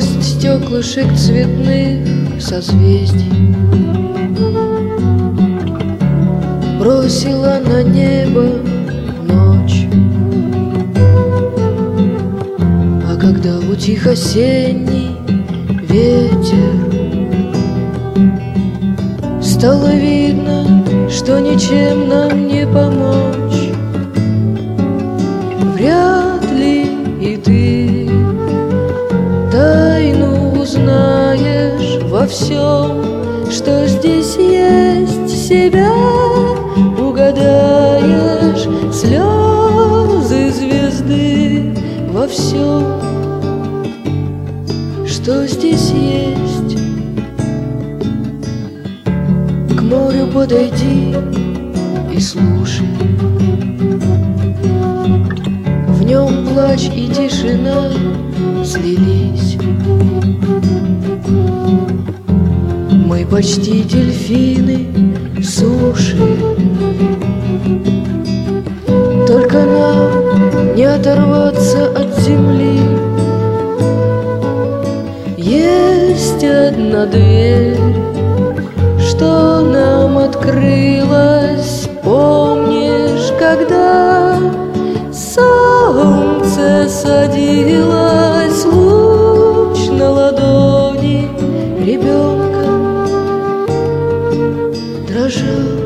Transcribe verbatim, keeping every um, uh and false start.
Горсть стеклышек цветных созвездий бросила на небо ночь. А когда утих осенний ветер, стало видно, что ничем нам не помочь. Вряд ли и ты тайну узнаешь во всем, что здесь есть, себя угадаешь, слезы звезды во всем, что здесь есть. К морю подойди и слушай, в нем плач и тишина слились. Мы почти дельфины суши, только нам не оторваться от земли. Есть одна дверь, что нам открылась, помнишь, когда солнце садилось, луч на ладони ребенка дрожал.